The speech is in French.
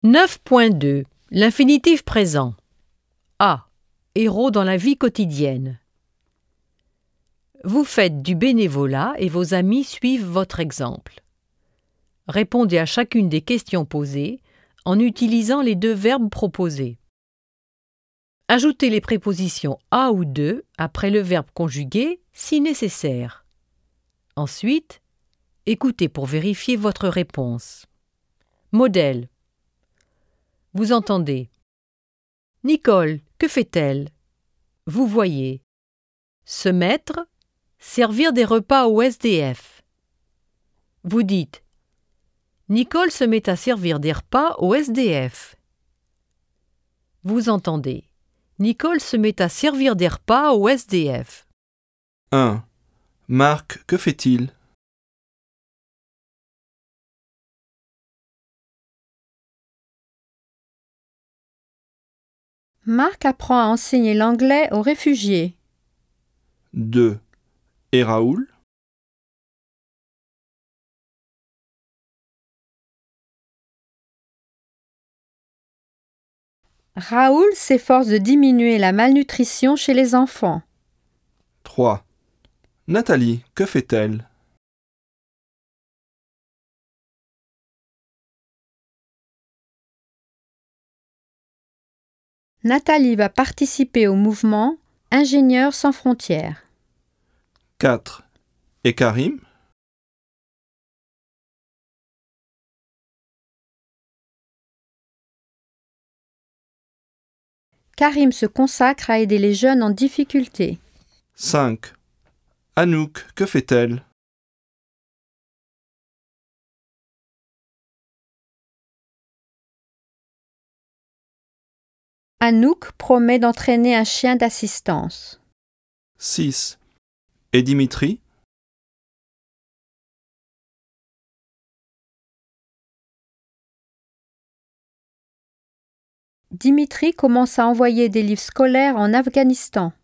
9.2 L'infinitif présent. A. Héros dans la vie quotidienne. Vous faites du bénévolat et vos amis suivent votre exemple. Répondez à chacune des questions posées en utilisant les deux verbes proposés. Ajoutez les prépositions à ou de après le verbe conjugué si nécessaire. Ensuite, écoutez pour vérifier votre réponse. Modèle. Vous entendez. Nicole, que fait-elle? Vous voyez. Se mettre, servir des repas au SDF. Vous dites. Nicole se met à servir des repas au SDF. Vous entendez. Nicole se met à servir des repas au SDF. 1. Marc, que fait-il? Marc apprend à enseigner l'anglais aux réfugiés. 2. Et Raoul? Raoul s'efforce de diminuer la malnutrition chez les enfants. 3. Nathalie, que fait-elle? Nathalie va participer au mouvement Ingénieurs sans frontières. 4. Et Karim? Karim se consacre à aider les jeunes en difficulté. 5. Anouk, que fait-elle? Anouk promet d'entraîner un chien d'assistance. 6. Et Dimitri? Dimitri commence à envoyer des livres scolaires en Afghanistan.